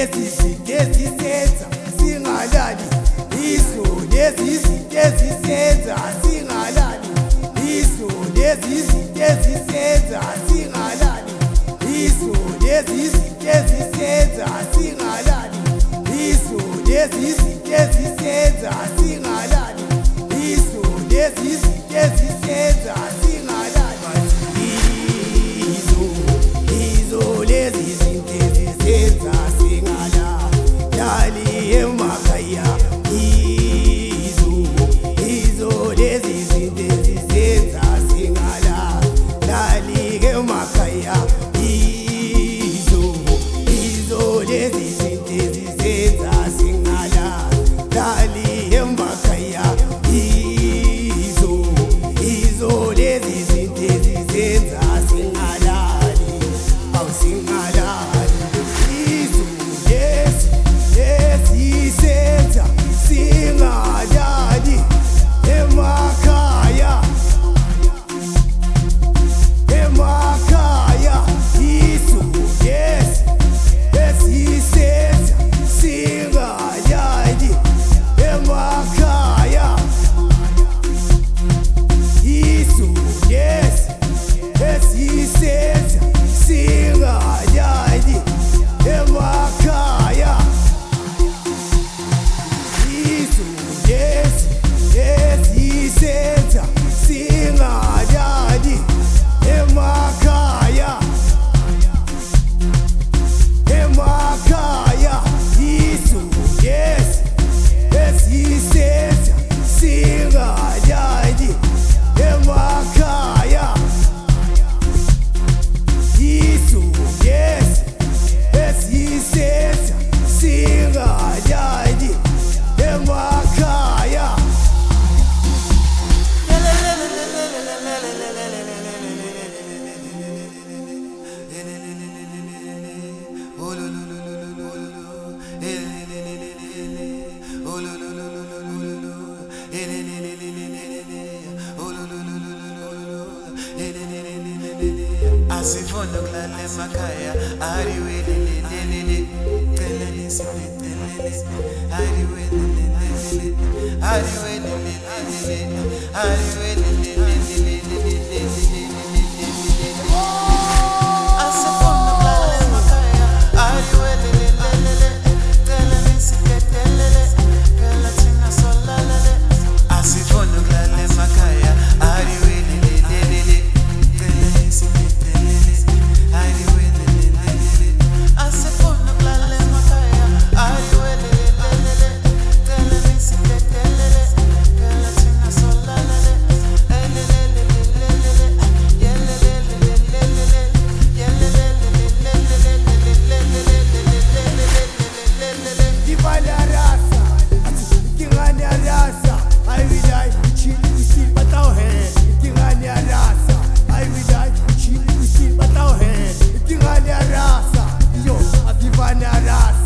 lezi zinto ezisenza singalali, yizo lezi zinto ezisenza singalali, yizo lezi zinto ezisenza singalali, yizo lezi zinto ezisenza singalali, yizo lezi zinto ezisenza singalali, yizo lezi zinto ezisenza singalali, yizo lezi zinto ezisenza singalali emakhaya, yizo lezi zinto ezisenza singalali emakhaya, yizo lezi zinto ezisenza singalali emakhaya, yizo lezi zinto ezisenza singalali, awusingalali, yizo lezi ezisenza singalali emakhaya, emakhaya, yizo lezi ezisenza singalali emakhaya, yizo lezi ezisenza singalali emakhaya, yizo lezi ezisenza singalali emakhaya, emakhaya, yizo lezi ezisenza singalali emakhaya, yizo lezi ezisenza singalali emakhaya. Asifuna ukulala emakhaya, ariwelelelelele, celeni sipetelele, ariwelelelelele, ariwelelelelele, ariwelelelelele. Asifuna ukulala emakhaya, ariwelelelelele, celeni sipetelele, phela thina solalele. Asifuna ukulala emakhaya, ariwelelelelele, celeni sipetelele, ariwelelelelele. Asifuna ukulala emakhaya, ariwelelelelele, celeni sipetelele, phela thina solalele. Elelelelelele, yelelelelelele, yelelelelelele. Divana rasa, tinganya rasa, I will die, chill, we still but our head. Tinganya rasa, I will die, chill, we still but our head. Tinganya rasa, yo, divana rasa.